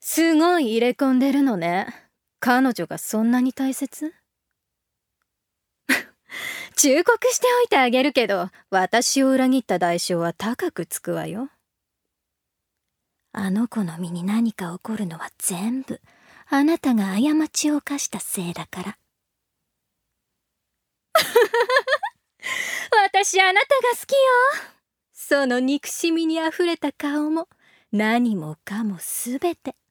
すごい入れ込んでるのね。彼女がそんなに大切？忠告しておいてあげるけど、私を裏切った代償は高くつくわよ。 あの子の身に何か起こるのは全部あなたが過ちを犯したせいだから。 私あなたが好きよ。その憎しみにあふれた顔も何もかもすべて